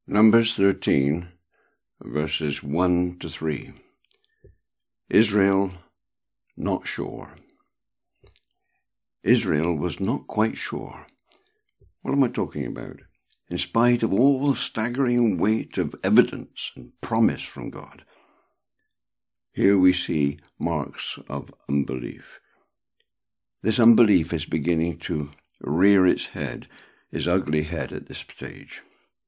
Numbers 13, verses 1 to 3. Israel not sure. Israel was not quite sure. What am I talking about? In spite of all the staggering weight of evidence and promise from God, here we see marks of unbelief. This unbelief is beginning to rear its ugly head at this stage.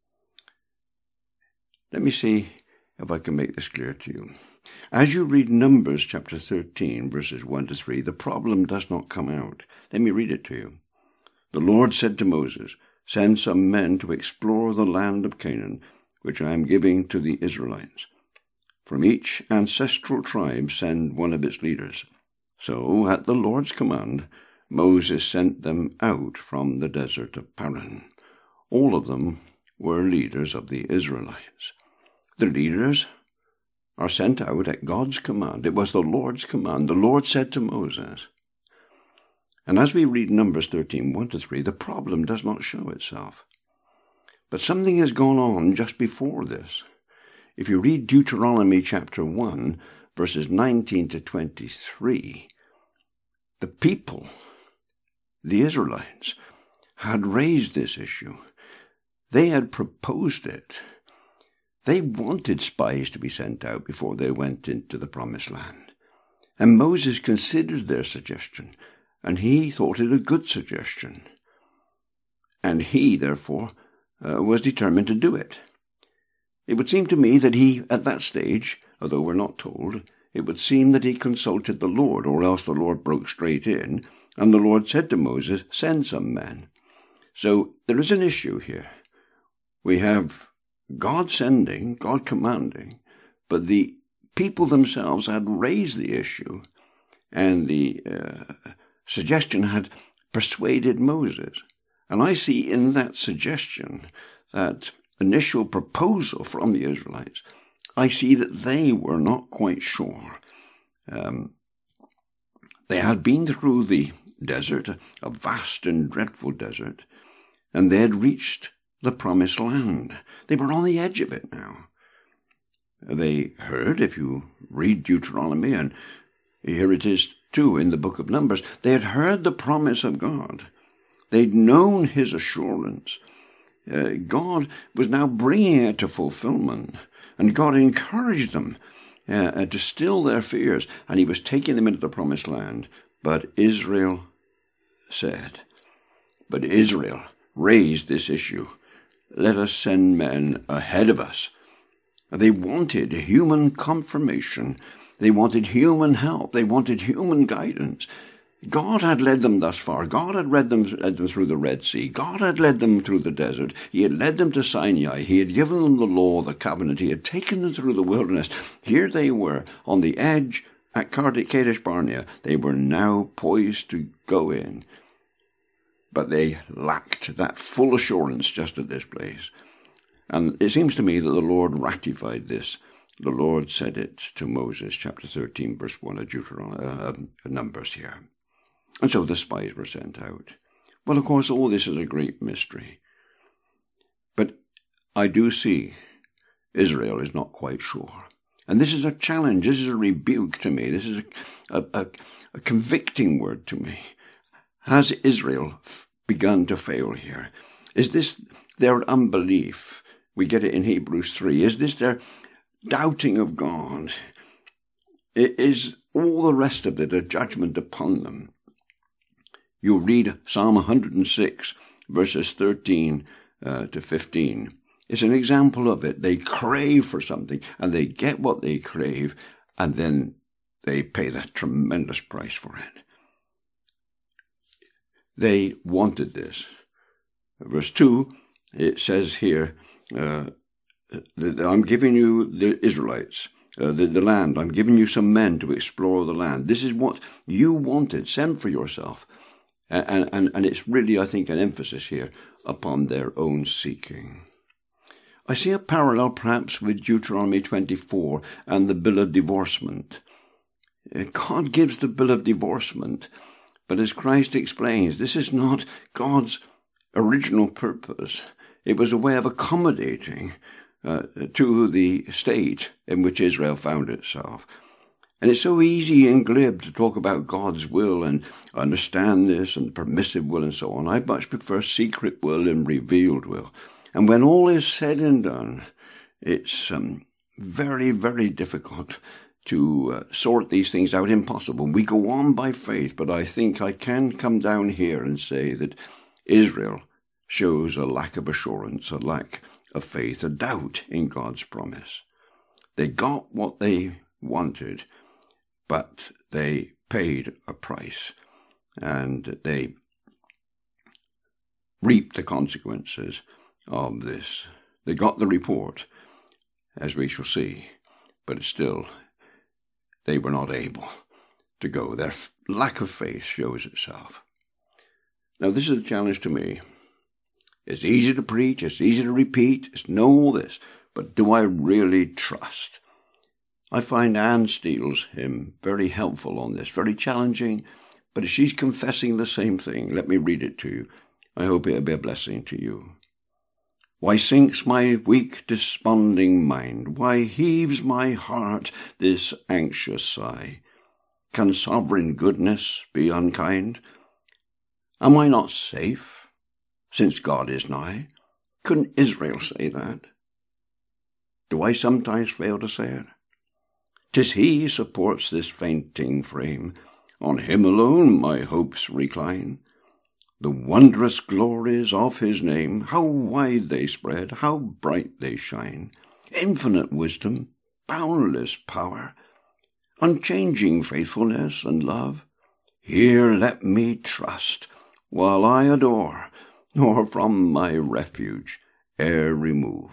Let me see if I can make this clear to you. As you read Numbers chapter 13, verses 1 to 3, the problem does not come out. Let me read it to you. The Lord said to Moses, "Send some men to explore the land of Canaan, which I am giving to the Israelites. From each ancestral tribe send one of its leaders." So, at the Lord's command, Moses sent them out from the desert of Paran. All of them were leaders of the Israelites. The leaders are sent out at God's command. It was the Lord's command. The Lord said to Moses. And as we read Numbers 13, 1 to 3, the problem does not show itself. But something has gone on just before this. If you read Deuteronomy chapter 1, verses 19 to 23, the people, the Israelites, had raised this issue. They had proposed it. They wanted spies to be sent out before they went into the promised land. And Moses considered their suggestion, and he thought it a good suggestion. And he, therefore, was determined to do it. It would seem to me that he, at that stage, although we're not told, it would seem that he consulted the Lord, or else the Lord broke straight in, and the Lord said to Moses, "Send some men." So there is an issue here. We have God sending, God commanding, but the people themselves had raised the issue, and the suggestion had persuaded Moses. And I see in that suggestion, that initial proposal from the Israelites, I see that they were not quite sure. They had been through the desert, a vast and dreadful desert, and they had reached the promised land. They were on the edge of it now. They heard, if you read Deuteronomy, and here it is too in the book of Numbers, they had heard the promise of God. They'd known his assurance. God was now bringing it to fulfillment, and God encouraged them to still their fears, and he was taking them into the promised land. But Israel raised this issue. Let us send men ahead of us. They wanted human confirmation. They wanted human help. They wanted human guidance. God had led them thus far. God had led them through the Red Sea. God had led them through the desert. He had led them to Sinai. He had given them the law, the covenant. He had taken them through the wilderness. Here they were on the edge at Kadesh Barnea. They were now poised to go in. But they lacked that full assurance just at this place. And it seems to me that the Lord ratified this. The Lord said it to Moses, chapter 13, verse 1 of Deuteronomy, Numbers here. And so the spies were sent out. Well, of course, all this is a great mystery. But I do see Israel is not quite sure. And this is a challenge. This is a rebuke to me. This is a convicting word to me. Has Israel begun to fail here? Is this their unbelief? We get it in Hebrews 3. Is this their doubting of God? Is all the rest of it a judgment upon them? You read Psalm 106, verses 13 to 15. It's an example of it. They crave for something, and they get what they crave, and then they pay that tremendous price for it. They wanted this. Verse 2, it says here, I'm giving you the Israelites, the land. I'm giving you some men to explore the land. This is what you wanted. Send for yourself. And it's really, I think, an emphasis here upon their own seeking. I see a parallel perhaps with Deuteronomy 24 and the bill of divorcement. God gives the bill of divorcement, but as Christ explains, this is not God's original purpose. It was a way of accommodating to the state in which Israel found itself. And it's so easy and glib to talk about God's will and understand this and permissive will and so on. I much prefer secret will and revealed will. And when all is said and done, it's very, very difficult to sort these things out. Impossible. We go on by faith, but I think I can come down here and say that Israel shows a lack of assurance, a lack of faith, a doubt in God's promise. They got what they wanted, but they paid a price, and they reaped the consequences of this. They got the report, as we shall see, but still they were not able to go. Their lack of faith shows itself. Now, this is a challenge to me. It's easy to preach, it's easy to repeat, it's know all this, but do I really trust? I find Anne Steele's hymn very helpful on this, very challenging, but she's confessing the same thing. Let me read it to you. I hope it'll be a blessing to you. Why sinks my weak, desponding mind? Why heaves my heart this anxious sigh? Can sovereign goodness be unkind? Am I not safe, since God is nigh? Couldn't Israel say that? Do I sometimes fail to say it? 'Tis he supports this fainting frame. On him alone my hopes recline. The wondrous glories of his name, how wide they spread, how bright they shine. Infinite wisdom, boundless power, unchanging faithfulness and love. Here let me trust, while I adore, nor from my refuge e'er remove.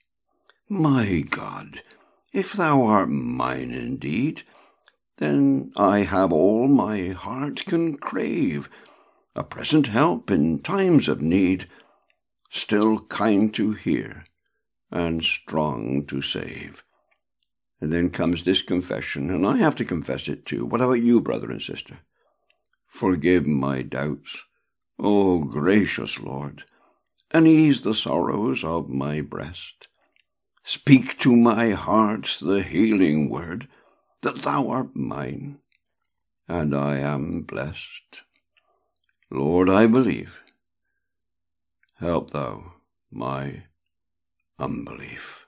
My God, if thou art mine indeed, then I have all my heart can crave, a present help in times of need, still kind to hear and strong to save. And then comes this confession, and I have to confess it too. What about you, brother and sister? Forgive my doubts, O gracious Lord, and ease the sorrows of my breast. Speak to my heart the healing word, that thou art mine, and I am blessed. Lord, I believe. Help thou my unbelief.